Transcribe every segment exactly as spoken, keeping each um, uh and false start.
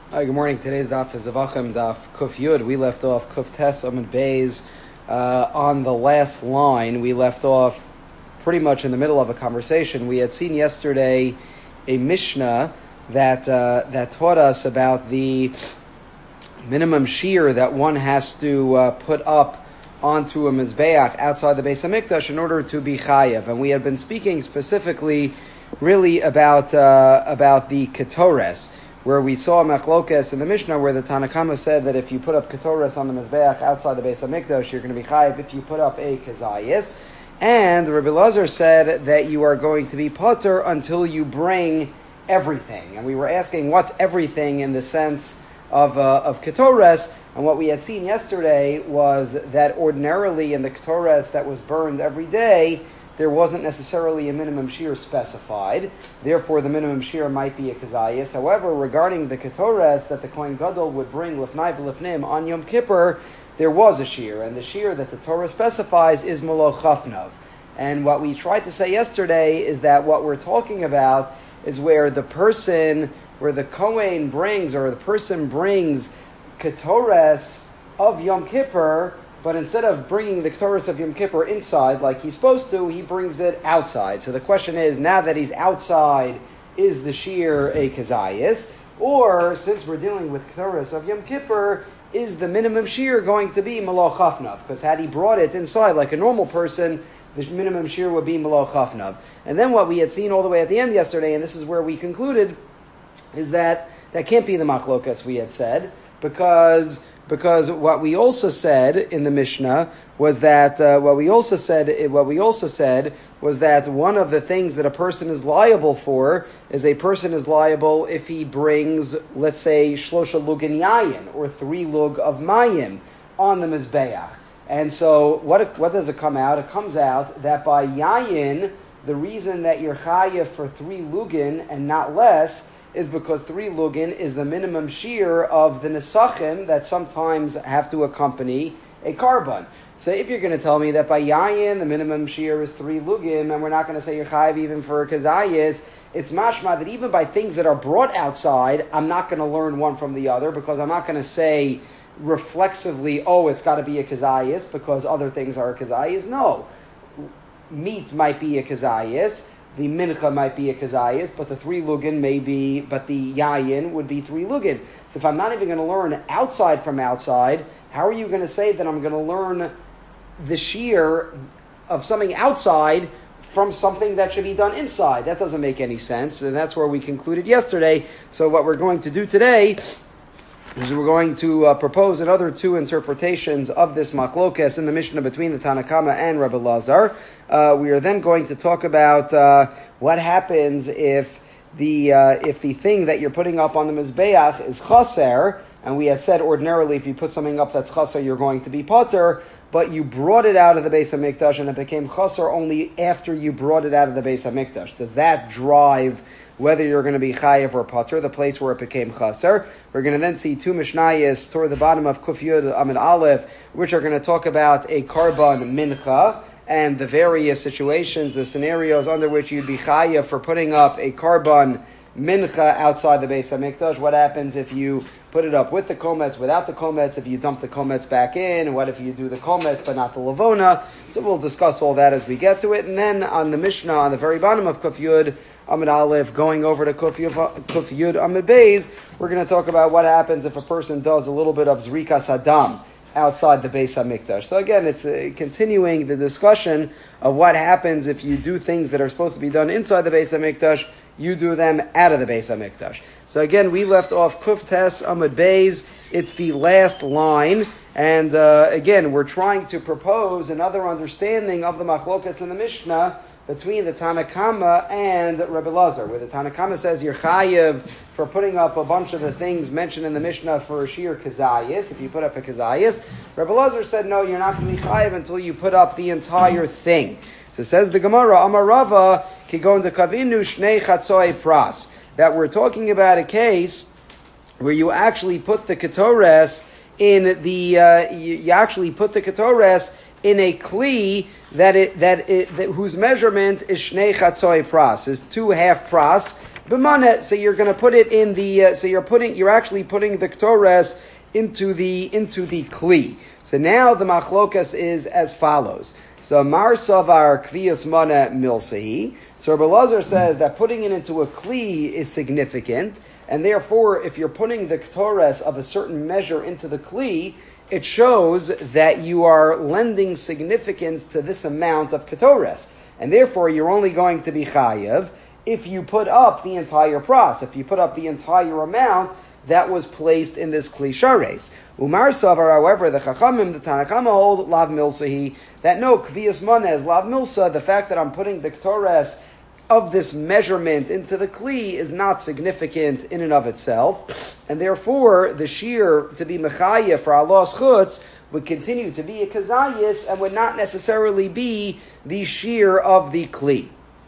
Hi, good morning. Today's daf is Zavachim daf Kuf Yud. We left off Kuf Tes Amud Beis uh, on the last line. We left off pretty much in the middle of a conversation. We had seen yesterday a Mishnah that uh, that taught us about the minimum shear that one has to uh, put up onto a mizbeach outside the Beis Hamikdash in order to be chayav. And we had been speaking specifically, really about uh, about the ketores, where we saw Machlokes in the Mishnah where the Tanna Kama said that if you put up Ketores on the Mizbeach outside the Beis HaMikdash, you're going to be chayiv if you put up a Kazayis. And Rabbi Lazar said that you are going to be Potter until you bring everything. And we were asking what's everything in the sense of uh, of Ketores. And what we had seen yesterday was that ordinarily in the Ketores that was burned every day, there wasn't necessarily a minimum shear specified. Therefore, the minimum shear might be a kazayis. However, regarding the ketores that the Kohen Gadol would bring lifnai v'lifnim on Yom Kippur, there was a shear, and the shear that the Torah specifies is malo chafnav. And what we tried to say yesterday is that what we're talking about is where the person, where the Kohen brings, or the person brings ketores of Yom Kippur, but instead of bringing the Ketores of Yom Kippur inside like he's supposed to, he brings it outside. So the question is, now that he's outside, is the shear a kazayis? Or, since we're dealing with Ketores of Yom Kippur, is the minimum shear going to be malo chafnav? Because had he brought it inside like a normal person, the minimum shear would be malo chafnav. And then what we had seen all the way at the end yesterday, and this is where we concluded, is that that can't be the machlokas we had said, because... Because what we also said in the Mishnah was that uh, what we also said what we also said was that one of the things that a person is liable for is a person is liable if he brings, let's say, shlosha lugin yayin, or three lug of mayim on the mizbeach. And so what what does it come out? It comes out that by yayin, the reason that you're chayav for three lugin and not less is because three lugin is the minimum shear of the nesachim that sometimes have to accompany a carbon. So if you're going to tell me that by yayin the minimum shear is three lugin, and we're not going to say you're chayiv even for kazayis, it's mashma that even by things that are brought outside, I'm not going to learn one from the other, because I'm not going to say reflexively, oh, it's got to be a kazayis because other things are a kazayis. No. Meat might be a kazayis. The mincha might be a kazayis, but the three lugin may be, but the yayin would be three lugin. So if I'm not even going to learn outside from outside, how are you going to say that I'm going to learn the shear of something outside from something that should be done inside? That doesn't make any sense, and that's where we concluded yesterday. So what we're going to do today is we're going to uh, propose another two interpretations of this machlokes in the Mishnah between the Tanna Kama and Rabbi Lazar. Uh, we are then going to talk about uh, what happens if the uh, if the thing that you're putting up on the mizbeach is chaser, and we had said ordinarily if you put something up that's chaser, you're going to be potter, but you brought it out of the Beis HaMikdash and it became chaser only after you brought it out of the Beis HaMikdash. Does that drive whether you're going to be chayiv or potter, the place where it became chaser? We're going to then see two mishnayos toward the bottom of Kuf Yud Amid Aleph, which are going to talk about a carbon mincha and the various situations, the scenarios under which you'd be chayiv for putting up a carbon mincha outside the Beis HaMikdash. What happens if you put it up with the komets, without the komets, if you dump the komets back in, and what if you do the komets but not the lavona? So we'll discuss all that as we get to it. And then on the Mishnah, on the very bottom of Kuf Yud Amid Aleph, going over to Kuf Yud, Kuf Yud Amid Beis, we're going to talk about what happens if a person does a little bit of Zrikas Hadam outside the Beis HaMikdash. So again, it's uh, continuing the discussion of what happens if you do things that are supposed to be done inside the Beis HaMikdash, you do them out of the Beis HaMikdash. So again, we left off Kuf Tes Amud Beis. It's the last line. And uh, again, we're trying to propose another understanding of the machlokas in the Mishnah between the Tanna Kama and Rabbi Lazar, where the Tanna Kama says you're chayiv for putting up a bunch of the things mentioned in the Mishnah for a sheer kazayis, if you put up a kazayis. Rabbi Lazar said, no, you're not going to be chayiv until you put up the entire thing. So says the Gemara, Amar Rava, kigon de kavinu shnei chatzoi pras, that we're talking about a case where you actually put the ketores in the, uh, you, you actually put the ketores in a kli that it that it that, whose measurement is shnei chatzoi pras, is two half pras, b'maneh. So you're going to put it in the. Uh, so you're putting. You're actually putting the ktores into the into the kli. So now the machlokas is as follows. So Mar Savar Kviyas Mana Milsahi. So Rabbi Lazar says that putting it into a kli is significant, and therefore, if you're putting the ktores of a certain measure into the kli, it shows that you are lending significance to this amount of ketores, and therefore you're only going to be chayev if you put up the entire pras, if you put up the entire amount that was placed in this kli shares. Umar Savar, however, the Chachamim, the Tanakama hold lav milsahi, that no, kviyas maneh, lav milsa, the fact that I'm putting the ktores of this measurement into the kli is not significant in and of itself, and therefore the shear to be mechayev for Allah's chutz would continue to be a kazayis and would not necessarily be the shear of the kli.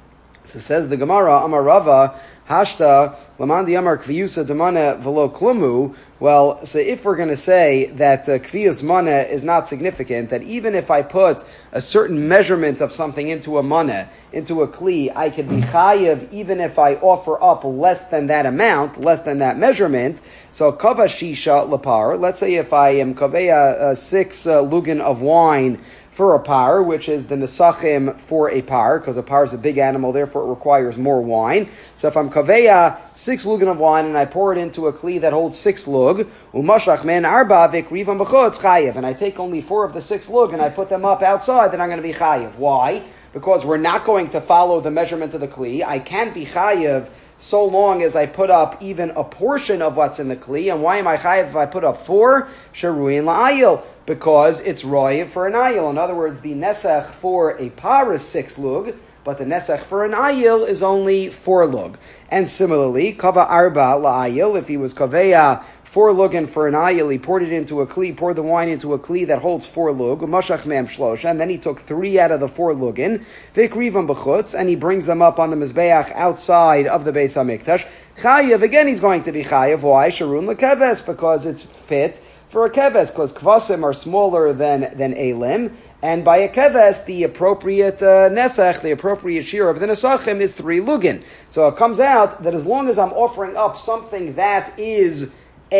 So says the Gemara, Amar Rava, Hashta, Lamandi Amar Kviyusa Demana Velo Klumu. Well, so if we're going to say that uh, Kviyus Mana is not significant, that even if I put a certain measurement of something into a Mana, into a Kli, I can be Chayev even if I offer up less than that amount, less than that measurement. So Kava Shisha Lapar, let's say if I am Kaveya uh, six uh, lugan of wine for a par, which is the nesachim for a par, because a par is a big animal, therefore it requires more wine. So if I'm kaveya six lugan of wine and I pour it into a kli that holds six lug, umashach men arba vikrivam b'chutz chayev, and I take only four of the six lug and I put them up outside, then I'm going to be chayev. Why? Because we're not going to follow the measurement of the kli. I can't be chayev so long as I put up even a portion of what's in the kli. And why am I chayev if I put up four? Sharuin la'ayil. Because it's roiv for an ayil. In other words, the nesach for a par is six lug, but the nesach for an ayil is only four lug. And similarly, kava arba la'ayil, if he was kaveya four lugan for an ayil, he poured it into a kli, poured the wine into a kli that holds four lug, mashach mem shlosha, and then he took three out of the four lugan, vikrivam b'chutz, and he brings them up on the mizbeach outside of the Beis HaMikdash. Chayev, again, he's going to be chayev. Why? Sharun lekeves, because it's fit for a keves, because kvasim are smaller than, than elim, and by a keves, the appropriate uh, nesach, the appropriate shear of the nesachim is three lugin. So it comes out that as long as I'm offering up something that is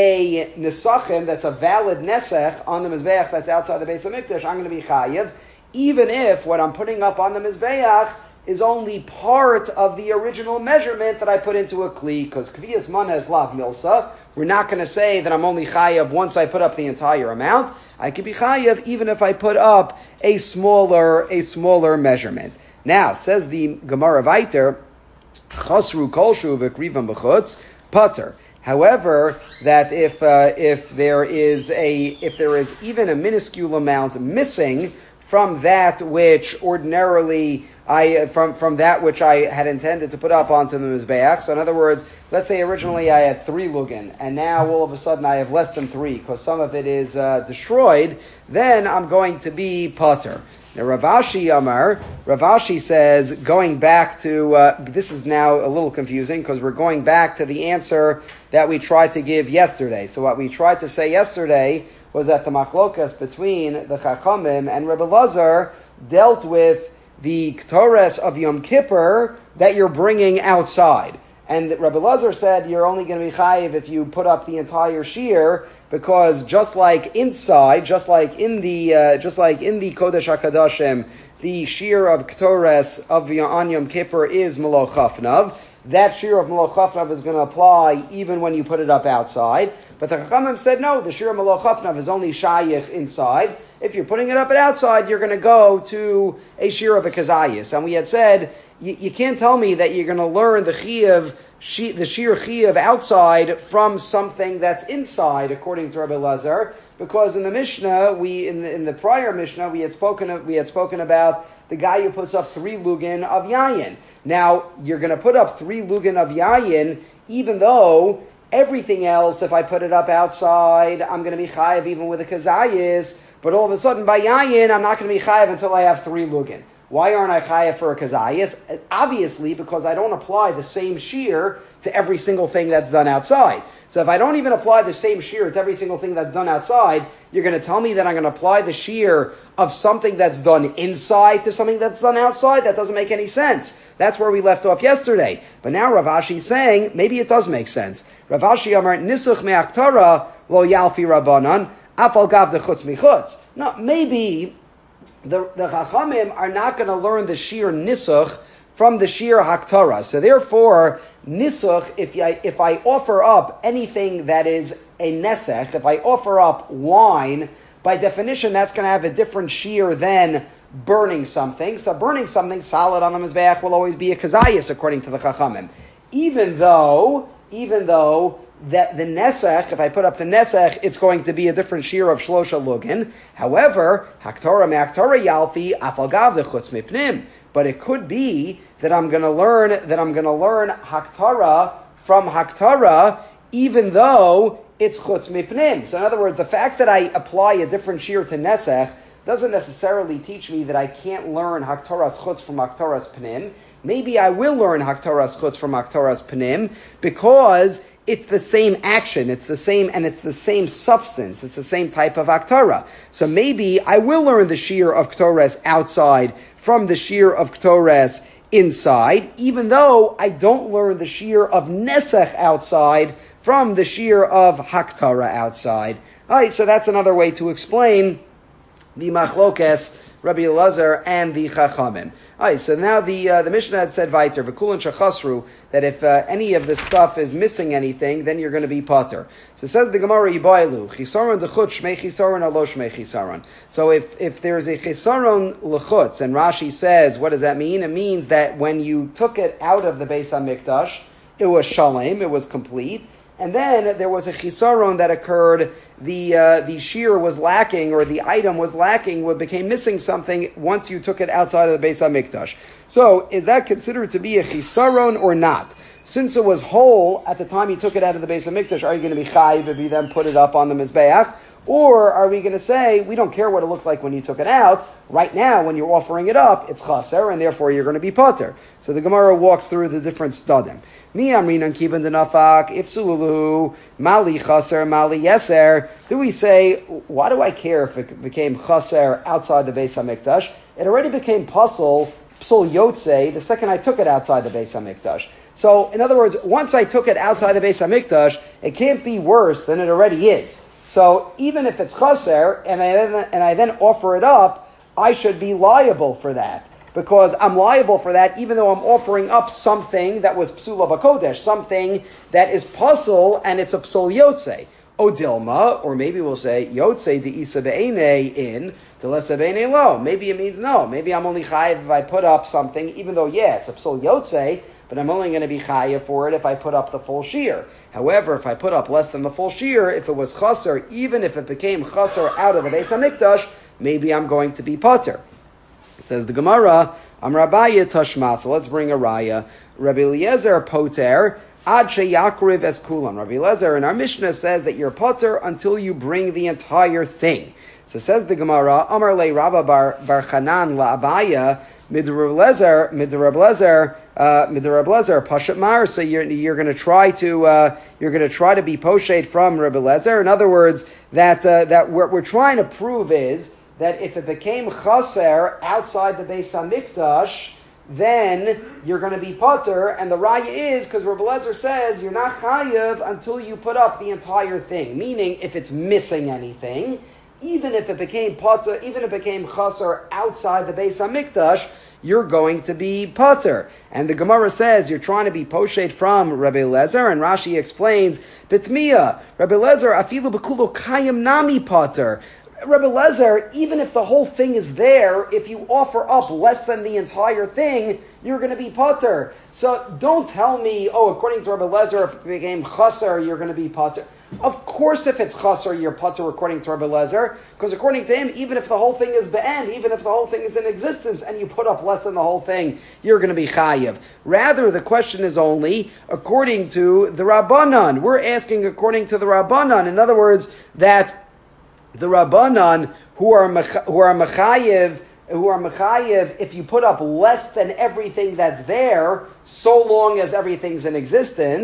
a nesachim, that's a valid nesach on the mizbeach that's outside the Beis HaMikdash, I'm going to be chayiv, even if what I'm putting up on the mizbeach is only part of the original measurement that I put into a kli, because kviyas mana is lav milsa. We're not going to say that I'm only chayav once I put up the entire amount. I can be chayav even if I put up a smaller a smaller measurement. Now, says the Gemara Vayter, chasru kolshu v'krivam b'chutz pater. However, that if uh, if there is a if there is even a minuscule amount missing from that which ordinarily I from from that which I had intended to put up onto the mizbeach. So in other words, let's say originally I had three lugan, and now all of a sudden I have less than three because some of it is uh, destroyed. Then I'm going to be pater. Now Rav Ashi Amar, Rav Ashi says, going back to uh, this is now a little confusing because we're going back to the answer that we tried to give yesterday. So what we tried to say yesterday was that the machlokas between the Chachamim and Rebbe Lazar dealt with the Ktores of Yom Kippur that you're bringing outside. And Rebbe Lazar said you're only going to be chayiv if you put up the entire shear, because just like inside, just like in the uh, just like in the Kodesh HaKadoshim, the shear of Ktores of on Yom Kippur is Melo Chafnav. That shear of Melo Chafnav is going to apply even when you put it up outside. But the Chachamim said no, the shear of Melo Chafnav is only shayich inside. If you're putting it up at outside, you're going to go to a shear of a kazayis. And we had said, you, you can't tell me that you're going to learn the chiyuv, the shear chiyuv outside from something that's inside, according to Rabbi Lazar, because in the Mishnah, we in the, in the prior Mishnah, we had spoken we had spoken about the guy who puts up three lugin of yayin. Now, you're going to put up three lugin of yayin, even though everything else, if I put it up outside, I'm going to be chayiv even with a kazayis. But all of a sudden, by yayin, I'm not going to be chayav until I have three lugin. Why aren't I chayav for a kazayis? Obviously, because I don't apply the same shear to every single thing that's done outside. So if I don't even apply the same shear to every single thing that's done outside, you're going to tell me that I'm going to apply the shear of something that's done inside to something that's done outside? That doesn't make any sense. That's where we left off yesterday. But now Rav Ashi is saying, maybe it does make sense. Rav Ashi Amar, Nisuch me'aktara lo yalfi Rabbanan, afal gav de chutz michutz. No, maybe the, the Chachamim are not going to learn the Shir Nisuch from the Shir Haktara. So therefore, Nisuch, if I, if I offer up anything that is a Nesech, if I offer up wine, by definition, that's going to have a different Shir than burning something. So burning something solid on the Mizbeach will always be a Kazayas, according to the Chachamim. Even though, even though that the Nesech, if I put up the Nesech, it's going to be a different Shir of Shlosha Lugin. However, Haktara me'aktara yalfi afal gav de chutz mipnim. But it could be that I'm going to learn that I'm going to learn Haktara from Haktara, even though it's chutz mipnim. So in other words, the fact that I apply a different Shir to Nesech doesn't necessarily teach me that I can't learn Haktaras chutz from Haktaras pnim. Maybe I will learn Haktaras chutz from Haktaras pnim because it's the same action, it's the same, and it's the same substance, it's the same type of Haktara. So maybe I will learn the Shir of Ktores outside from the Shir of Ktores inside, even though I don't learn the Shir of Nesech outside from the Shir of Haktara outside. All right, so that's another way to explain the Machlokes, Rabbi Elazar, and the Chachamim. All right, so now the uh, the Mishnah had said Vayter v'kulan shachasru that if uh, any of the stuff is missing anything, then you're going to be pater. So it says the Gemara Yibaylu chisaron dechut shmei chisaron alo shmei chisaron. So if if there is a chisaron lechutz, and Rashi says, what does that mean? It means that when you took it out of the Beis Hamikdash, it was shalem, it was complete. And then there was a chisaron that occurred, the uh, the shear was lacking, or the item was lacking, what became missing something once you took it outside of the Beis HaMikdash. So is that considered to be a chisaron or not? Since it was whole at the time you took it out of the Beis HaMikdash, are you going to be chayiv if you then put it up on the Mizbeach? Or are we going to say, we don't care what it looked like when you took it out, right now when you're offering it up, it's chaser, and therefore you're going to be pater. So the Gemara walks through the different stadim. Mi amrinan kivan denafak, ifsulu, mali chaser, mali yeser. Do we say, why do I care if it became chaser outside the Beis HaMikdash? It already became pasul, psul yotze, the second I took it outside the Beis HaMikdash. So, in other words, once I took it outside the Beis HaMikdash, it can't be worse than it already is. So even if it's chaser, and I then, and I then offer it up, I should be liable for that. Because I'm liable for that even though I'm offering up something that was psula b'kodesh, something that is puzzle and it's a psul yotze. Odilma, or maybe we'll say yotze de isa be'ene in, de lesa be'ene lo. Maybe it means no. Maybe I'm only chayiv if I put up something, even though, yeah, it's a psul yotze, but I'm only going to be chayiv for it if I put up the full shear. However, if I put up less than the full shear, if it was chaser, even if it became chaser out of the Beis HaMikdash, maybe I'm going to be pater. Says the Gemara, Am Rabaya Tashma. So let's bring a raya. Rabbi Eliezer poter ad sheyakriv es kulam. Rabbi Eliezer in our Mishnah says that you're pater until you bring the entire thing. So says the Gemara, Amar le Rabba bar, bar Chanan la Abaya midrablezer midrablezer uh, midrablezer pashat mar. So you're you're going to try to uh, you're going to try to be poshet from Rabbi Eliezer. In other words, that uh, that what we're trying to prove is that if it became chaser outside the Beis HaMikdash, then you're going to be pater, and the raya is, because Rabbi Eliezer says, you're not chayiv until you put up the entire thing, meaning if it's missing anything, even if it became pater, even if it became chaser outside the Beis HaMikdash, you're going to be pater. And the Gemara says, you're trying to be poshet from Rabbi Eliezer, and Rashi explains, Bitmiya, Rabbi Eliezer, afilu b'kulo kayim nami pater. Rabbi Eliezer, even if the whole thing is there, if you offer up less than the entire thing, you're going to be pater. So don't tell me, oh, according to Rabbi Eliezer, if it became chaser, you're going to be pater. Of course, if it's chaser, you're pater according to Rabbi Eliezer, because according to him, even if the whole thing is be'en, even if the whole thing is in existence, and you put up less than the whole thing, you're going to be chayiv. Rather, the question is only according to the Rabbanan. We're asking according to the Rabbanan. In other words, that the Rabbanan who are who are mechayiv, who are mechayiv, if you put up less than everything that's there, so long as everything's in existence,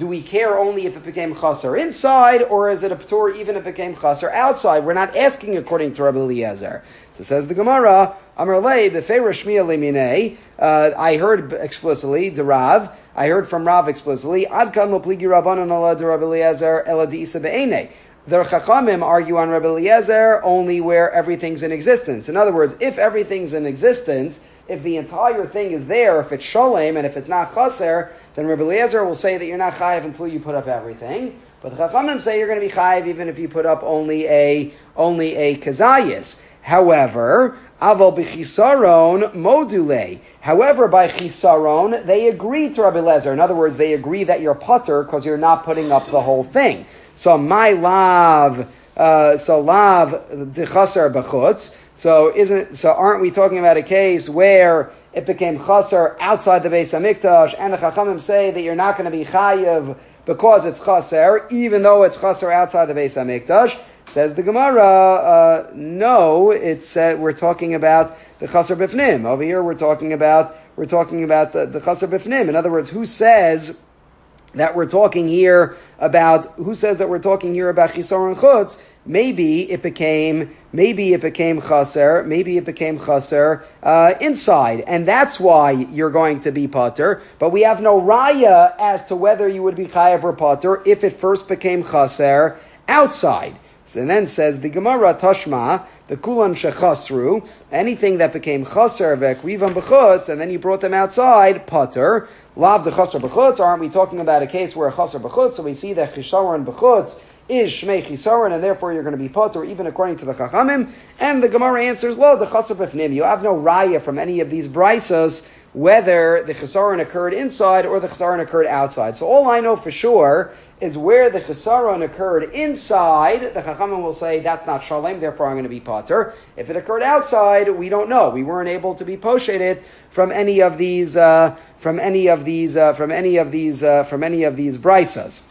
Do we care only if it became chaser inside, or is it a p'tur even if it became chaser outside? We're not asking according to Rabbi Eliezer. So says the Gemara, Amar lei b'fei Shmiya leminei. I heard explicitly the Rav. I heard from Rav explicitly. Ad kan lo pligi Rabbanan ala de Rabbi Eliezer ela deisa be'enei. The Chachamim argue on Rabbi Eliezer only where everything's in existence. In other words, if everything's in existence, if the entire thing is there, if it's sholem and if it's not chaser, then Rabbi Eliezer will say that you're not chayiv until you put up everything. But the Chachamim say you're going to be chayiv even if you put up only a only a kazayis. However, aval b'chisaron module. However, by chisaron, they agree to Rabbi Eliezer. In other words, they agree that you're putter because you're not putting up the whole thing. So my lav, uh, so lav dechaser b'chutz. So isn't so? Aren't we talking about a case where it became chaser outside the Beis Hamikdash, and the Chachamim say that you're not going to be chayiv because it's chaser, even though it's chaser outside the Beis Hamikdash? Says the Gemara, uh, no, it's uh, we're talking about the chaser bifnim. Over here, we're talking about we're talking about the, the chaser bifnim. In other words, who says that we're talking here about? Who says that we're talking here about chisar and chutz? Maybe it became, maybe it became chaser, maybe it became chaser uh, inside, and that's why you're going to be pater. But we have no raya as to whether you would be chayav or pater if it first became chaser outside. So then says the Gemara Tashma the kulan shechasru, anything that became chaser vekrivam b'chutz, and then you brought them outside pater. Lav the chaser b'chutz. Aren't we talking about a case where a chaser b'chutz? So we see that chisharon b'chutz is shmei chisaron, and therefore you're going to be pater, even according to the Chachamim. And the Gemara answers, lo, the chaser b'fnim. You have no raya from any of these brisos whether the chisaron occurred inside or the chisaron occurred outside. So all I know for sure is where the chisaron occurred inside, the Chachamim will say that's not shalem, therefore I'm going to be pater. If it occurred outside, we don't know. We weren't able to be posheted from any of these, uh, from any of these, uh, from any of these, uh, from any of these brisas.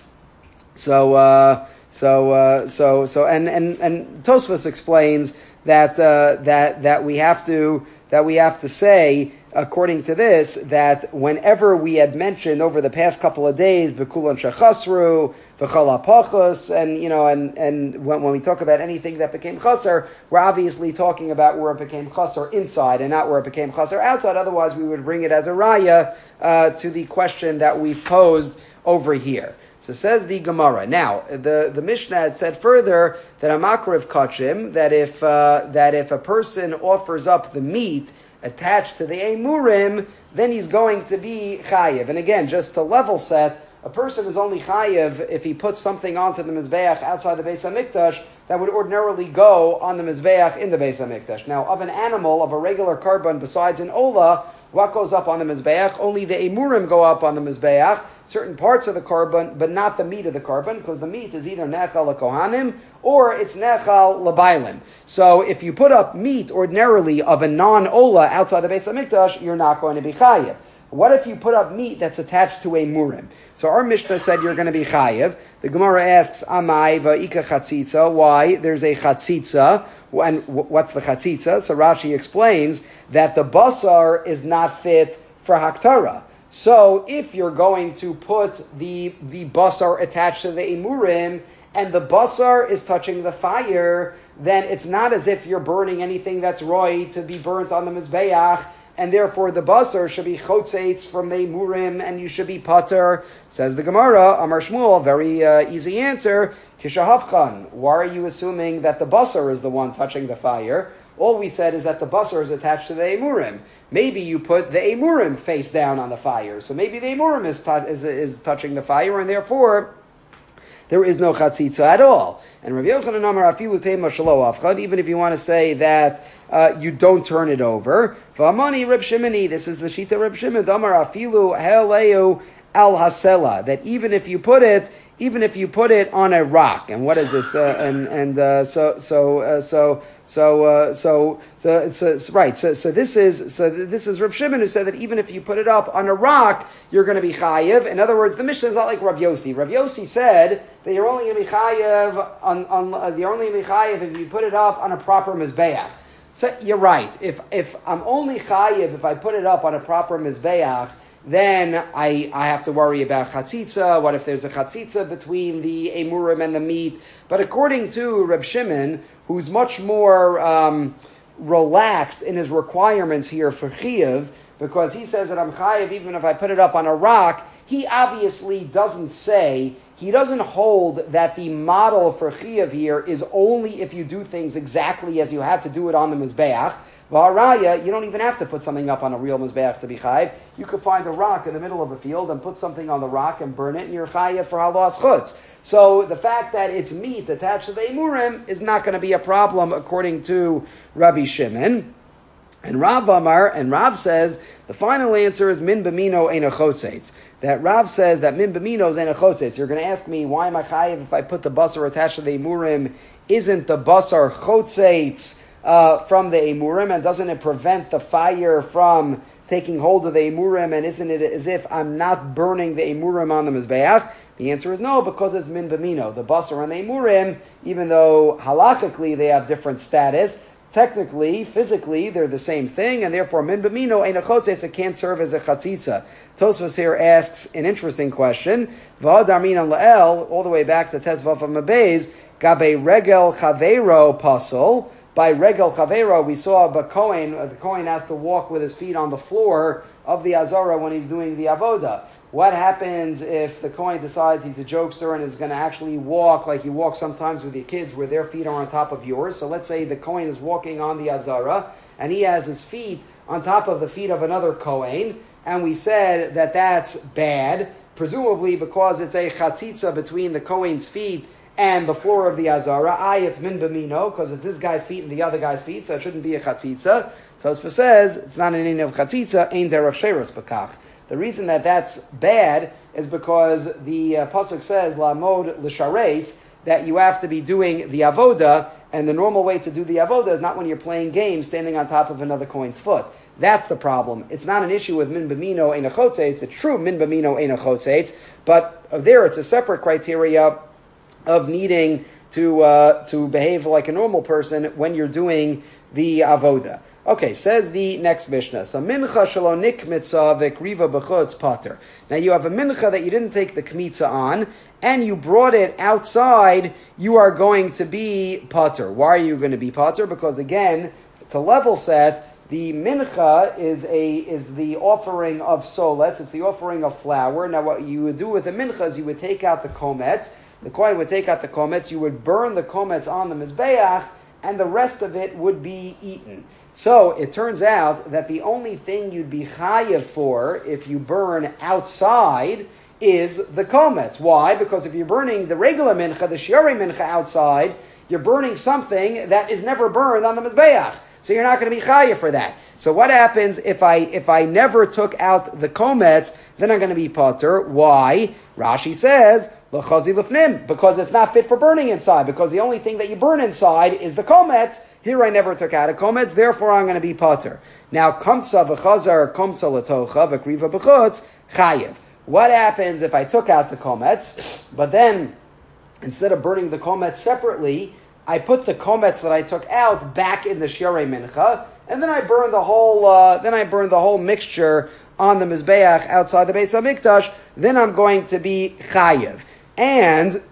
So. Uh, So, uh, so, so, and and and Tosfos explains that uh, that that we have to that we have to say, according to this, that whenever we had mentioned over the past couple of days, v'kulan shechasru, v'chala pachos, and you know, and and when, when we talk about anything that became chaser, we're obviously talking about where it became chaser inside and not where it became chaser outside. Otherwise, we would bring it as a raya uh, to the question that we've posed over here. So says the Gemara. Now, the, the Mishnah has said further that a makriv kachim, that if uh, that if a person offers up the meat attached to the emurim, then he's going to be chayiv. And again, just to level set, a person is only chayiv if he puts something onto the mizbeach outside the Beis Hamikdash that would ordinarily go on the mizbeach in the Beis Hamikdash. Now, of an animal, of a regular karban besides an ola, what goes up on the mizbeach? Only the emurim go up on the mizbeach, certain parts of the korban, but not the meat of the korban, because the meat is either nechal lekohanim or it's nechal lebailim. So if you put up meat ordinarily of a non-ola outside the Beis Hamikdash, you're not going to be chayiv. What if you put up meat that's attached to a murim? So our Mishnah said you're going to be chayiv. The Gemara asks, Amai va'ika chatzitza, why? There's a chatzitza. And what's the chatzitza? So Rashi explains that the basar is not fit for haktara. So if you're going to put the, the basar attached to the emurim, and the basar is touching the fire, then it's not as if you're burning anything that's roy to be burnt on the mizbeach, and therefore the basar should be chotzeitz from the emurim, and you should be pater. Says the Gemara, Amar Shmuel, very uh, easy answer, kishahavchan. Why are you assuming that the basar is the one touching the fire? All we said is that the basar is attached to the emurim. Maybe you put the emurim face down on the fire, so maybe the emurim is, t- is, is touching the fire, and therefore there is no chatzitza at all. And Rav Yochanan Amar afilu tema shelo afchad, even if you want to say that uh, you don't turn it over. V'amani Reb Shimoni, this is the shita Reb Shimon, Amar afilu heleu al hasela, that even if you put it, even if you put it on a rock, and what is this? Uh, and and uh, so so uh, so. So, uh, so, so, so, so, right. So, so this is so this is Rav Shimon who said that even if you put it up on a rock, you're going to be chayiv. In other words, the Mishnah is not like Rav Yossi. Rav Yossi said that you're only going to be chayiv on, on uh, you're only going to be chayiv if you put it up on a proper mizbeach. So you're right. If if I'm only chayiv if I put it up on a proper mizbeach, then I, I have to worry about chatzitza. What if there's a chatzitza between the emurim and the meat? But according to Reb Shimon, who's much more um, relaxed in his requirements here for chiyuv, because he says that I'm chayiv even if I put it up on a rock, he obviously doesn't say, he doesn't hold that the model for chiyuv here is only if you do things exactly as you had to do it on the mizbeach. V'haraya, you don't even have to put something up on a real mizbeach to be chayiv. You could find a rock in the middle of a field and put something on the rock and burn it, and you're chayiv for halas chutz. So the fact that it's meat attached to the emurim is not going to be a problem according to Rabbi Shimon. And Rav Amar, and Rav says, the final answer is min b'mino ein achotzeitz. That Rav says that min b'mino is ein achotzeitz. You're going to ask me, why am I chayiv if I put the basar attached to the emurim? Isn't the basar chotzeitz uh, from the emurim, and doesn't it prevent the fire from taking hold of the emurim, and isn't it as if I'm not burning the emurim on the mizbeach? The answer is no, because it's min b'mino. The basar and the emurim, even though halachically they have different status, technically, physically, they're the same thing, and therefore min b'mino ein achotzeitz, it can't serve as a chatzitza. Tosfos here asks an interesting question. V'adar minan la'el, all the way back to Tezvav Mabez, gabe regel chaveiro pasol. By regel chaveiro, we saw the Kohen, the Kohen has to walk with his feet on the floor of the Azara when he's doing the avoda. What happens if the Kohen decides he's a jokester and is going to actually walk like you walk sometimes with your kids where their feet are on top of yours? So let's say the Kohen is walking on the Azara and he has his feet on top of the feet of another Kohen, and we said that that's bad, presumably because it's a chatzitza between the Kohen's feet and the floor of the Azara. I, it's min b'mino, because it's this guy's feet and the other guy's feet, so it shouldn't be a chatzitza. Tosfos says it's not an in of chatzitza, ein derech sheros b'kach. The reason that that's bad is because the uh, pasuk says la'amod l'shareis, that you have to be doing the avoda, and the normal way to do the avoda is not when you're playing games standing on top of another Kohen's foot. That's the problem. It's not an issue with min b'mino ein achotzeitz. It's true min b'mino ein achotzeitz, but there it's a separate criteria of needing to uh, to behave like a normal person when you're doing the avoda. Okay, says the next Mishnah. So mincha shelo nikmitza v'kriva b'chutz pater. Now you have a mincha that you didn't take the kmitza on, and you brought it outside. You are going to be pater. Why are you going to be pater? Because again, to level set, the mincha is a is the offering of soles. It's the offering of flour. Now what you would do with the mincha is you would take out the komets. The Kohen would take out the komets. You would burn the komets on the mizbeach, and the rest of it would be eaten. So it turns out that the only thing you'd be chayav for if you burn outside is the komets. Why? Because if you're burning the regular mincha, the shiurei mincha outside, you're burning something that is never burned on the mizbeach. So you're not going to be chayav for that. So what happens if I if I never took out the komets? Then I'm going to be pater. Why? Rashi says l'chazi l'fnim, because it's not fit for burning inside. Because the only thing that you burn inside is the komets. Here I never took out a komets, therefore I'm going to be pater. Now kamsa v'chazar komsa l'tocha v'kriva b'chutz chayiv. What happens if I took out the komets, but then instead of burning the komets separately, I put the komets that I took out back in the shiurei mincha, and then I burn the whole. Uh, then I burn the whole mixture on the mizbeach outside the Beis Hamikdash. Then I'm going to be chayiv. And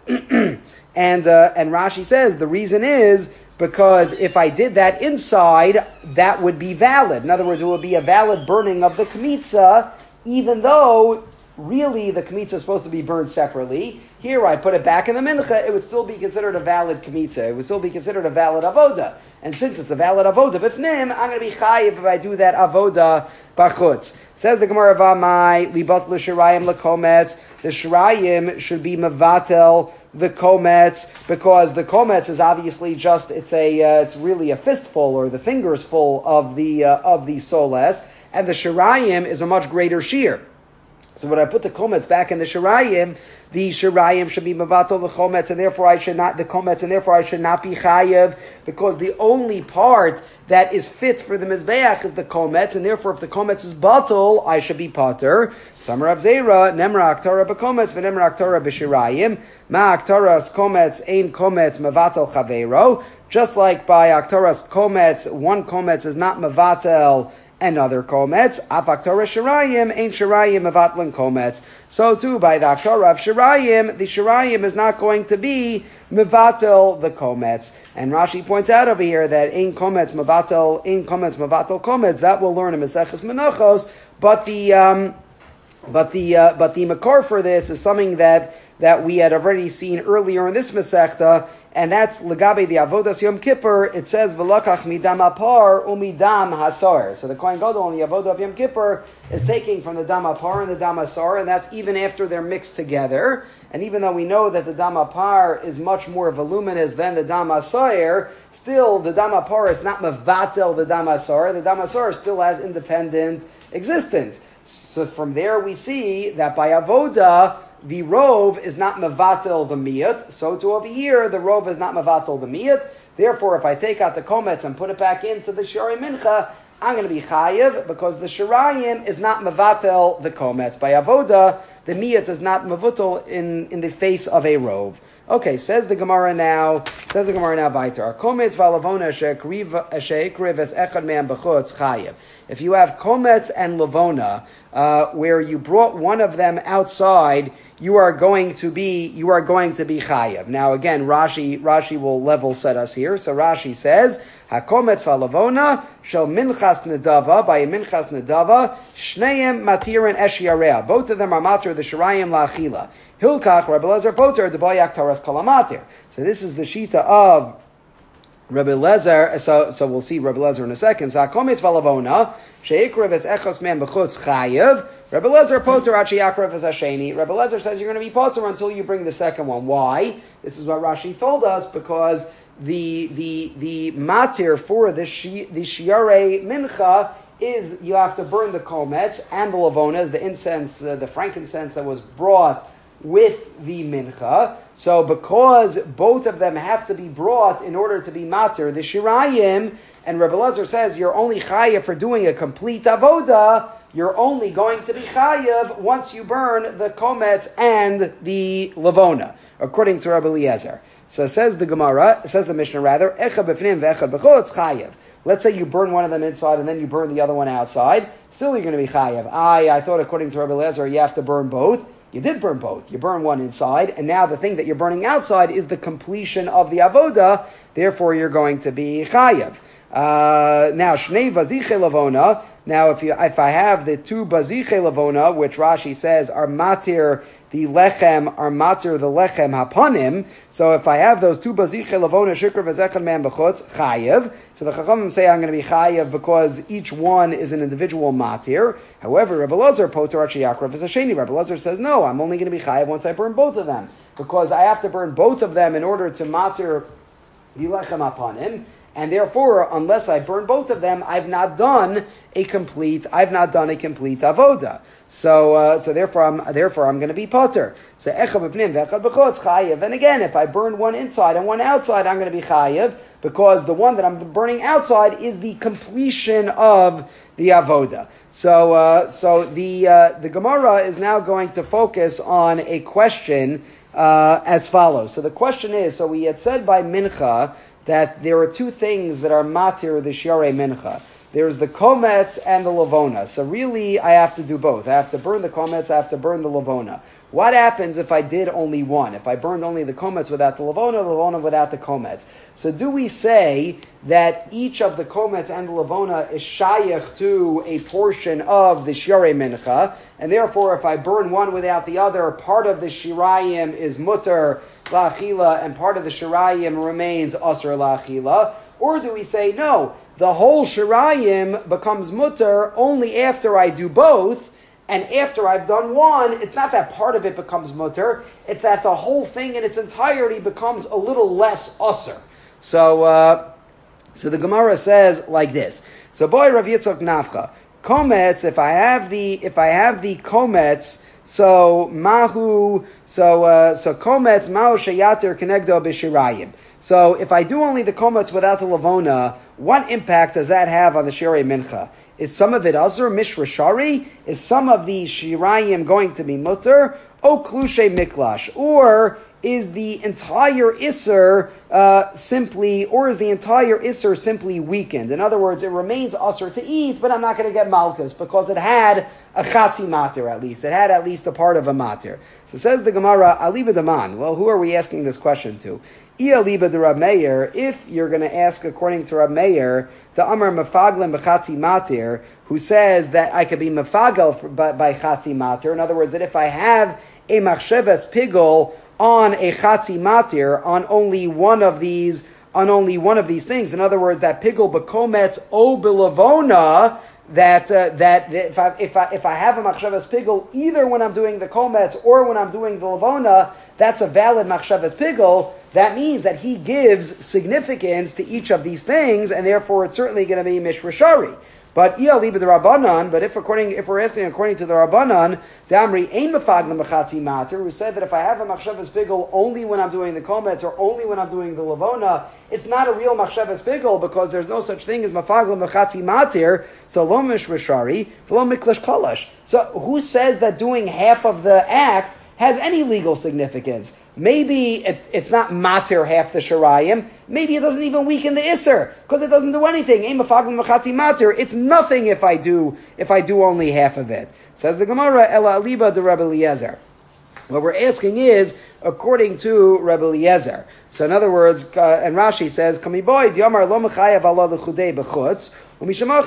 and uh, and Rashi says the reason is because if I did that inside, that would be valid. In other words, it would be a valid burning of the kmitza, even though really the kmitza is supposed to be burned separately. Here I put it back in the mincha, it would still be considered a valid kmitza. It would still be considered a valid avoda. And since it's a valid avoda b'fnim, I'm going to be chayiv if I do that avoda b'chutz. Says the Gemara Vamai, libat l'shirayim l'kometz. The shirayim should be mevatel the komets, because the komets is obviously just, it's a, uh, it's really a fistful, or the fingers full of the, uh, of the soles, and the shirayim is a much greater shear. So when I put the komets back in the shirayim, the shirayim should be mevatel the komets, and therefore I should not, the komets, and therefore I should not be chayev, because the only part that is fit for the mizbeach is the komets, and therefore if the komets is batel, I should be pater. Samar of Zera, nemra aktara b'komets, v'nemra aktara b'shirayim, ma aktaras komets, ein komets, mevatel chaveiro. Just like by aktaras komets, one komets is not mevatel and other kometz. Afaktora shirayim ain't shirayim mevatlan kometz. So too, by the aktora of shirayim, the shirayim is not going to be mevatel the kometz. And Rashi points out over here that ain't kometz mevatel, ain't kometz mevatel kometz. That we'll learn in Maseches Menachos. But the um, but the uh, but the makor for this is something that that we had already seen earlier in this Masechta. And that's legabe the avodas Yom Kippur. It says v'lakach midam apar umidam hasar. So the Kohen Gadol in the avodah of Yom Kippur is taking from the dam apar and the dam hasar, and that's even after they're mixed together. And even though we know that the dam apar is much more voluminous than the dam hasar, still the dam apar is not mevatel the dam hasar. The dam hasar still has independent existence. So from there we see that by avodah, the rov is not mevatel the miyat, so to over here, the rov is not mevatel the miyat. Therefore, if I take out the kometz and put it back into the shari mincha, I'm going to be chayiv because the shirayim is not mevatel the kometz. By avoda, the miyat is not mevutel in, in the face of a rov. Okay, says the Gemara now, says the Gemara now, Vaitar. Kometz v'alavona she'ekriv es echad me'am b'chutz chayiv. If you have kometz and lavona, uh, where you brought one of them outside, you are going to be you are going to be chayav. Now again, Rashi Rashi will level set us here. So Rashi says, "Hakometz v'alavona shel minchas nedava by a minchas nedava shneim matirin eshiarea." Both of them are matir the shirayim la'achila. Hilkach Rebbe Lezer poter debayak taras kalamatir. So this is the shita of Rebbe Lezer. So so we'll see Rebbe Lezer in a second. So Hakometz v'alavona sheikrev es echos men b'chutz chayav. Rebbe Lezer poter achiyakrev es hasheni. Rebbe Lezer says you're going to be poter until you bring the second one. Why? This is what Rashi told us, because the the the matir for the shi, the shiare mincha is you have to burn the kometz and the lavonas, the incense, uh, the frankincense that was brought with the mincha. So because both of them have to be brought in order to be matir, the shirayim, and Rebbe Lezer says you're only chayav for doing a complete avoda, you're only going to be chayav once you burn the kometz and the lavona, according to Rebbe Eliezer. So says the Gemara, says the Mishnah rather, echad b'fnim v'echad b'chutz chayav. Let's say you burn one of them inside and then you burn the other one outside. Still you're going to be chayav. I, I thought according to Rebbe Eliezer you have to burn both. You did burn both. You burn one inside, and now the thing that you're burning outside is the completion of the avoda. Therefore, you're going to be chayav. Uh, now, shnei vaziche lavona. Now, if you if I have the two baziche lavona, which Rashi says are matir the lechem, are matir the lechem hapanim. So, if I have those two baziche lavona shikra v'zechad man b'chutz chayav. So the chachamim say I'm going to be chayav because each one is an individual matir. However, Rebbe Lezer poter achiyakrev is a sheni. Rebbe Lezer says no, I'm only going to be chayav once I burn both of them, because I have to burn both of them in order to matir the lechem hapanim. And therefore, unless I burn both of them, I've not done a complete. I've not done a complete avoda. So, uh, so therefore, I'm therefore I'm going to be poter. So echad b'pnim v'echad b'chutz chayav. And again, if I burn one inside and one outside, I'm going to be chayav because the one that I'm burning outside is the completion of the avoda. So, uh, so the uh, the Gemara is now going to focus on a question uh, as follows. So the question is: so we had said by mincha that there are two things that are matir the shiare mincha. There's the kometz and the lavona. So really, I have to do both. I have to burn the kometz, I have to burn the lavona. What happens if I did only one? If I burned only the kometz without the lavona, the lavona without the kometz? So do we say that each of the kometz and the lavona is shayach to a portion of the shiare mincha, and therefore if I burn one without the other, part of the shirayim is mutter la'achila, and part of the shirayim remains asr la'achila? Or do we say, no, the whole shirayim becomes mutter only after I do both, and after I've done one, it's not that part of it becomes mutter, it's that the whole thing in its entirety becomes a little less asr. So, uh, so the Gemara says like this. So, boy, Rav Yitzchak Nafcha, kometz, if I have the, if I have the kometz, so mahu, so uh, so kometz mahu sheyater kenegdo b'shirayim. So if I do only the kometz without the lavona, what impact does that have on the shirei mincha? Is some of it azur mishra shari? Is some of the shirayim going to be mutter? O klushe miklash? Or is the entire Isser uh, simply, or is the entire Isser simply weakened? In other words, it remains Asr to eat, but I'm not going to get Malchus because it had a Chatzi Matir at least. It had at least a part of a Matir. So says the Gemara, Aliba Daman. Well, who are we asking this question to? Aliba de Rab Meir, if you're going to ask according to Rab Meir, the Amar Mefaglim b'Chatzi Matir, who says that I could be Mefagel by, by Chatzi Matir. In other words, that if I have a Machsheves Pigol on a Chatzi Matir, on only one of these, on only one of these things. In other words, that Pigol b'Kometz o b'Lavona, that uh, that if I if I if I have a Machshavas Pigol either when I'm doing the Kometz or when I'm doing the Lavona, that's a valid Machshavas Pigol. That means that he gives significance to each of these things, and therefore it's certainly going to be Mishra Shari. But Iyaliba the Rabbanan, but if according if we're asking according to the Rabbanan, Damri Ein Mefaglim B'Chatzi Matir, who said that if I have a Machshavas Pigol only when I'm doing the Kometz or only when I'm doing the Lavona, it's not a real Machshavas Pigol because there's no such thing as Mefaglim B'Chatzi Matir, so Lo Mishra Shari, Lo Miklash Kalash. So who says that doing half of the act has any legal significance? Maybe it, it's not matir half the sharayim. Maybe it doesn't even weaken the isser because it doesn't do anything. It's nothing if I do if I do only half of it. Says the Gemara, Ela Aliba de Rebbe Eliezer. What we're asking is according to Rebbe Eliezer. So in other words, uh, and Rashi says, "Kami boy diamar lo mechayav Allah l'chudei b'chutz." In other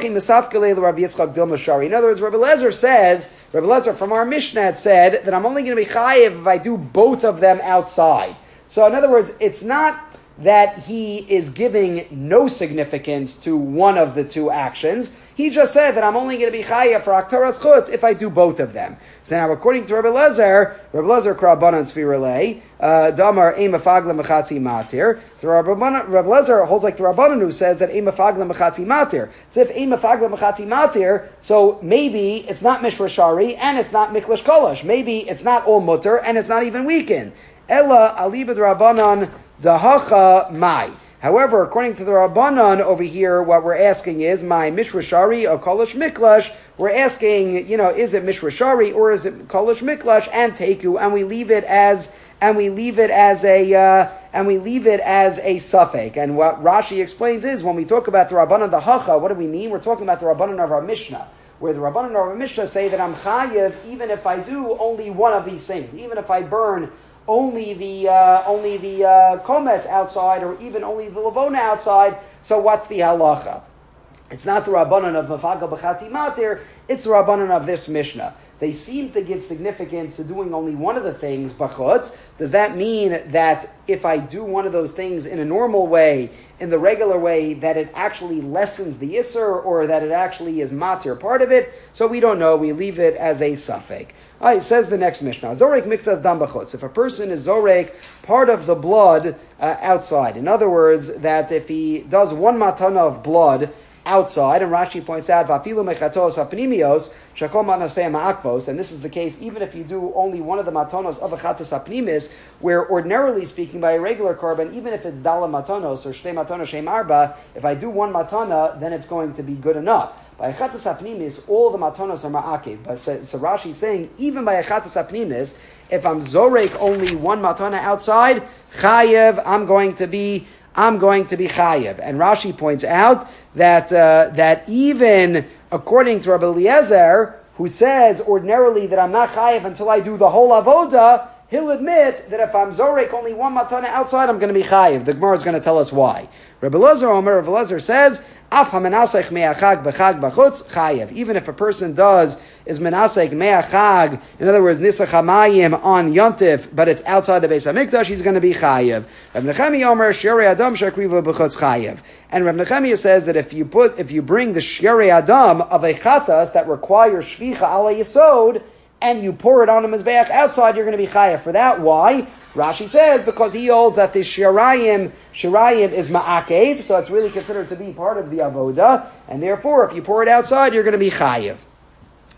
words, Rebbe Eliezer says, Rebbe Eliezer from our Mishnah had said that I'm only going to be chayiv if I do both of them outside. So in other words, it's not that he is giving no significance to one of the two actions. He just said that I'm only going to be chayiv for Aktaras Chutz if I do both of them. So now, according to Rebbe Eliezer, Rebbe Eliezer K'Rabbanan Sfirelei, Damar Ein Mefaglim B'Chatzi Matir. So Rebbe Eliezer holds like the Rabbanan who says that Ein Mefaglim B'Chatzi Matir. So if Ein Mefaglim B'Chatzi Matir, so maybe it's not Mishra Shari and it's not Miklash Kolash. Maybe it's not all mutter and it's not even weakened. Ella Aliba Rabbanan Dahacha Mai. However, according to the Rabbanan over here, what we're asking is, my Mishra Shari or Kolash Miklash, we're asking, you know, is it Mishra Shari or is it Kolash Miklash and Teku, and we leave it as, and we leave it as a, uh, and we leave it as a suffix. And what Rashi explains is, when we talk about the Rabbanan Dahacha, what do we mean? We're talking about the Rabbanan of our Mishnah, where the Rabbanan of our Mishnah say that I'm Chayiv even if I do only one of these things, even if I burn only the uh, only the uh, Kometz outside, or even only the Lavona outside. So what's the halacha? It's not the Rabbanan of Mefagel B'Chatzi Matir, it's the Rabbanan of this Mishnah. They seem to give significance to doing only one of the things, b'chutz. Does that mean that if I do one of those things in a normal way, in the regular way, that it actually lessens the Isser, or that it actually is Matir part of it? So we don't know, we leave it as a suffix. All right, says the next Mishnah. Zorek mixas dam b'chutz. If a person is zorek part of the blood uh, outside, in other words, that if he does one matana of blood outside, and Rashi points out, vafilu mechatos apnimios shakol manosei ma'akvos, and this is the case even if you do only one of the matanos of a chatos apnimis, where ordinarily speaking by a regular korban, even if it's dala matanos or shtei matanos shem arba, if I do one matana, then it's going to be good enough. By Echatas Apnimis, all the matanos are ma'akev. But so, so Rashi is saying, even by Echatas Apnimis, if I'm zorek only one matana outside, chayev, I'm going to be, I'm going to be chayev. And Rashi points out that uh, that even according to Rabbi Eliezer, who says ordinarily that I'm not chayev until I do the whole avoda, he'll admit that if I'm zorek only one matana outside, I'm going to be chayev. The Gemara is going to tell us why. Rabbi Eliezer Omer, Rabbi Eliezer says, Af hamenasech me'achag b'chag b'chutz chayev. Even if a person does is menasech me'achag, in other words, nisach hamayim on yontif, but it's outside the Beis Hamikdash, he's going to be chayev. Reb Nechemia Omer shirei adam shakriva b'chutz chayev. And Reb Nechemia says that if you put, if you bring the shirei adam of a chatas that requires shvicha ala yisod, and you pour it on the mizbeach outside, you're going to be chayev for that. Why? Rashi says because he holds that the shirayim shirayim is ma'akev, so it's really considered to be part of the avoda, and therefore, if you pour it outside, you're going to be chayev.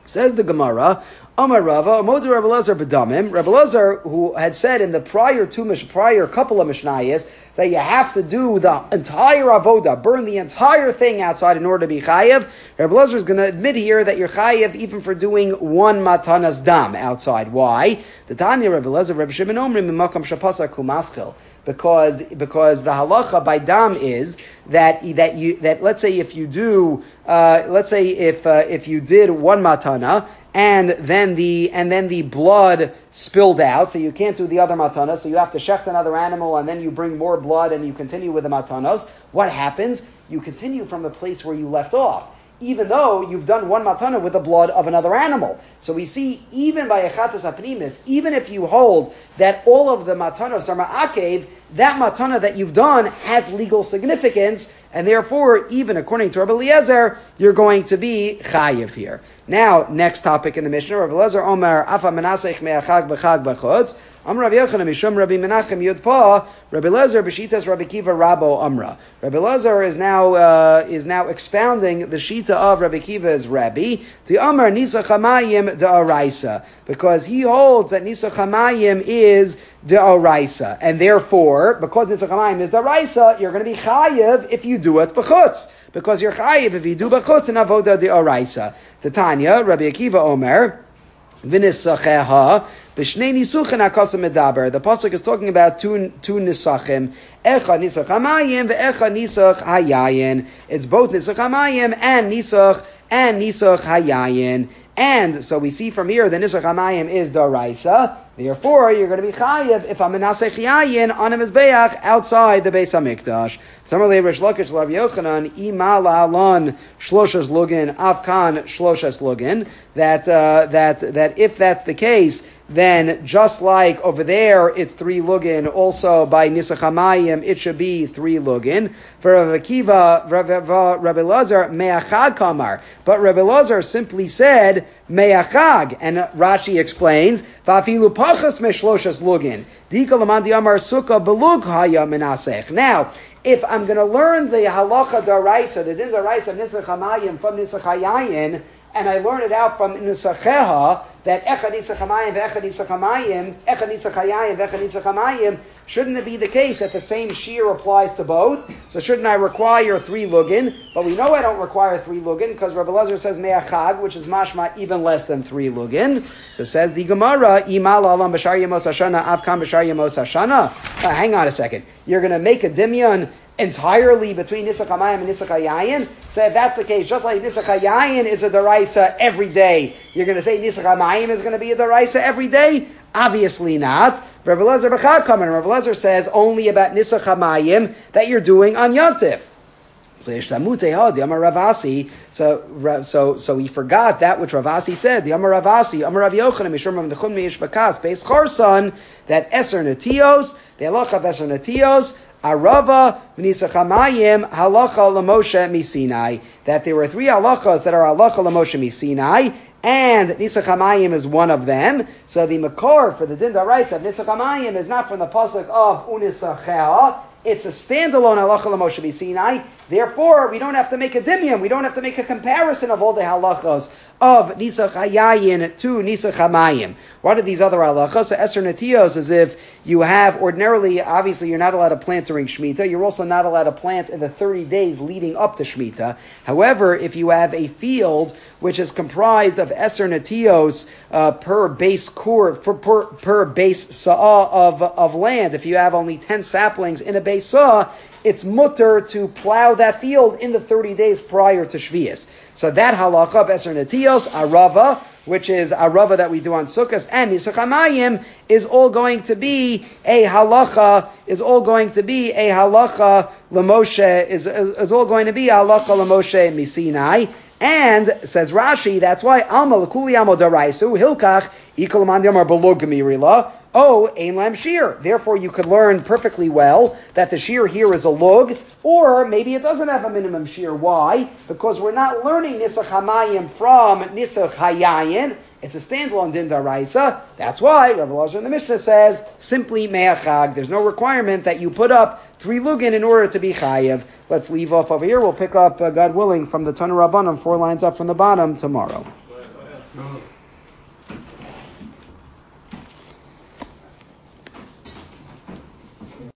Says the Gemara, Amar Rava, Amodu Rebbe Elazar B'damim. Rebbe Elazar, who had said in the prior two prior couple of Mishnayos that you have to do the entire avoda, burn the entire thing outside in order to be chayev. Rebbe Elazar is going to admit here that you're chayev even for doing one matanas dam outside. Why? The Tanya Rebbe Elazar, Rebbe Shimon Omrim, Mimakam Shapasa Kumaskil. Because because the halacha by dam is that that you that let's say if you do uh, let's say if uh, if you did one matana and then the and then the blood spilled out, so you can't do the other matana, so you have to shecht another animal and then you bring more blood and you continue with the matanas. What happens? You continue from the place where you left off, even though you've done one matana with the blood of another animal. So we see, even by Echatas HaPnimis, even if you hold that all of the matanos are ma'akev, that matana that you've done has legal significance, and therefore, even according to Rabbi Eliezer, you're going to be chayiv here. Now, next topic in the Mishnah, Rabbi Eliezer Omer, Afa Menasech Me'achag B'chag B'chutz, Amr Rabbi Yochanan Mishum Rabbi Menachem Yudpa, Rabbi Eliezer B'shitas Rabbi Kiva Rabo Amra. Rabbi Eliezer is now uh, is now expounding the shita of Rabbi Kiva's Rabbi, the Amr Nisa Chamayim Da'araisa, because he holds that Nisa Chamayim is Da'araisa, and therefore, because Nisa Chamayim is Da'araisa, you're going to be chayiv if you do it b'chutz, because you're chayiv if you do b'chutz in avoda Da'araisa. Tanya, Rabbi Akiva Omer, V'nisacheha, B'shnei nisuchin hakasa medaber. The pasuk is talking about two two nisachim. Echa nisach hamayim ve'echa nisach hayayin. It's both nisach hamayim and nisach and nisach hayayin. And so we see from here the nisach hamayim is daraisa. Therefore, you're going to be chayiv if I'm menasech yayin on a mizbeach outside the Beis Hamikdash. Similarly, Rish Lakish Rav Yochanan imala alon shloshes lugin afkan shloshes lugin. That uh, that that if that's the case, then just like over there it's three lugin, also by nisach hamayim it should be three lugin. For Rav Akiva, Rabbi Elazar me'achag kamar, but Rabbi Elazar simply said me'achag, and Rashi explains va'afilu pachas me'shloshas lugin dika lamandi amar sukkah belug haya menasech. Now, if I'm going to learn the halacha daraisa, the din daraisa of nisach hamayim from nisach hayayin, and I learn it out from Nisacheha, that Echad Nisach Hamayim, Echad Nisach Hamayim, Echad Nisach Hayayim, Echad Nisach Hamayim, shouldn't it be the case that the same shear applies to both? So shouldn't I require three lugin? But we know I don't require three lugin, because Rabbi Elazar says me'achag, which is mashma even less than three lugin. So says the Gemara, Imal alam b'shar yemos hashana, avkam b'shar yemos hashana. Uh, hang on a second. You're going to make a dimyon entirely between Nisach Hamayim and Nisach Hayayin? So if that's the case, just like Nisach Hayayin is a daraisa every day, you're going to say Nisach Hamayim is going to be a daraisa every day? Obviously not. Rabbi Elazar B'chad Kamen, Rabbi Elazar says only about Nisach Hamayim that you're doing on Yontif. So Yishtamute Amar Ravasi. So so so he forgot that which Ravasi said. The Amar Ravasi, Amar Rav Yochanan, Mishum Mechum Meish Bakas, Beis Charson, that Eser Netios, the halacha of Eser Netios, Arava v'nisach hamayim halacha l'Moshe misinai. That there were three halachas that are halacha l'Moshe misinai, and nisach hamayim is one of them. So the makor for the din daraisa of nisach hamayim is not from the pasuk of unisachea. It's a standalone halacha l'Moshe misinai. Therefore, we don't have to make a dimyon. We don't have to make a comparison of all the halachas of Nisach Hayayin to Nisach Hamayim. What are these other halachas? So Eser Netios, as if you have ordinarily, obviously you're not allowed to plant during Shemitah. You're also not allowed to plant in the thirty days leading up to Shemitah. However, if you have a field which is comprised of Eser Netios uh, per base core, per, per, per base sa'ah of, of land, if you have only ten saplings in a base sa'ah, it's mutter to plow that field in the thirty days prior to Shvius. So that halacha of Eser Netios, Arava, which is Arava that we do on Sukkot, and Nisach Hamayim is all going to be a halacha, is all going to be a halacha l'Moshe, is, is, is all going to be a halacha l'Moshe misinai. And, says Rashi, that's why Alma l'kuli amo daraisu, hilkach, ikol mandiyamar belog gemirila, oh, ein lam shir. Therefore, you could learn perfectly well that the shir here is a lug, or maybe it doesn't have a minimum shir. Why? Because we're not learning Nisach Hamayim from Nisach Hayayin. It's a standalone din daraisa. That's why Rabbi Elazar in the Mishnah says simply me'achag. There's no requirement that you put up three lugin in order to be chayev. Let's leave off over here. We'll pick up, uh, God willing, from the Tana Rabbanan, four lines up from the bottom tomorrow. Well,